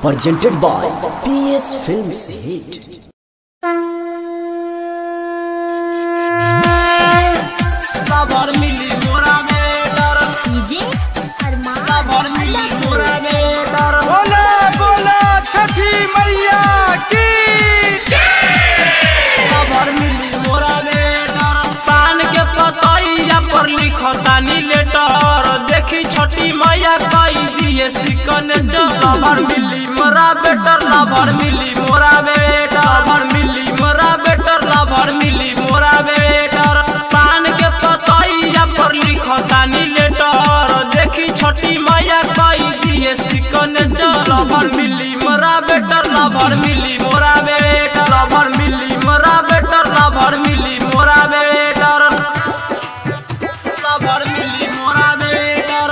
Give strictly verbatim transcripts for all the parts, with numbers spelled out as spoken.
presented by P S Films Hit. खबर मिली मोरा में डर डीजे अरमान खबर मिली मोरा में डर बोला बोला छठी मैया की खबर मिली मोरा में डर पान के पतैया पर लिखतानी लेटर देखी छठी मैया कई दिए सिकन खबर मिली मोरा बेटर खबर मिली मोरा बेटर खबर मिली मोरा बेटर खबर मिली मोरा बेटर पान के पतैया पर लिखतानी लेटर देखी छठी मैया कई दिए सिकन खबर मिली मोरा बेटर खबर मिली मोरा बेटर खबर मिली मोरा बेटर खबर मिली मोरा बेटर खबर मिली मोरा बेटर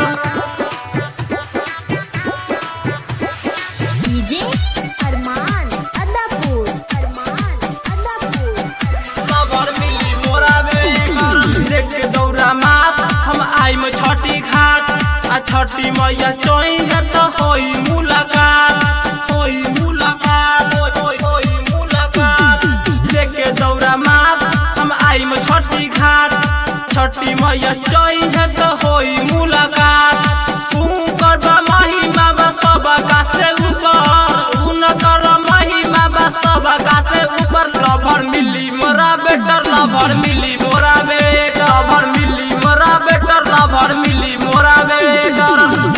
डीजे अरमान अदापुर अरमान अदापुर खबर मिली मोरा बेटर देख के दौरा मात हम आई में छठी घाट आ छठी मैया चोइन त होई मुलाकात होई मुलाकात होई होई मुलाकात देख के दौरा मात हम आई में छठी घाट छठी मैया चोइन त होई मुलाकात तू करबा महिमा बा सब का से ऊपर उन कर महिमा बा सब का से ऊपर खबर मिली मोरा बेटर खबर मिली मोरा बेटर खबर मिली मोरा बेटर खबर मिली मोरा बेटर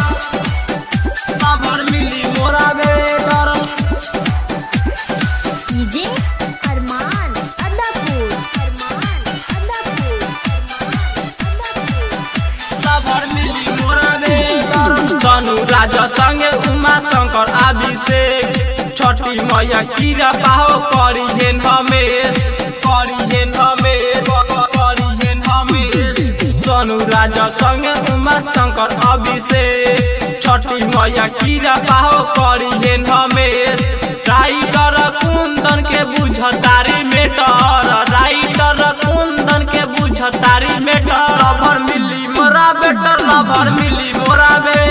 खबर मिली मोरा बेटर डीजे अरमान अदापुर अरमान अदापुर खबर मिली मोरा बेटर तनु राजा संगे उमा शंकर अभिषेक छठी मैया कीरा पाहो करी हेन हमेश करी हेन हमेश करी हेन हमेश तनु राजा संगे उमा शंकर अभिषेक छठी मैया कीरा पाहो करी हेन हमेश राइटर कुंदन के बुझतारी मेटर राइटर कुंदन के बुझतारी मेटर खबर मिली मोरा बेटर खबर मिली मोरा बेटर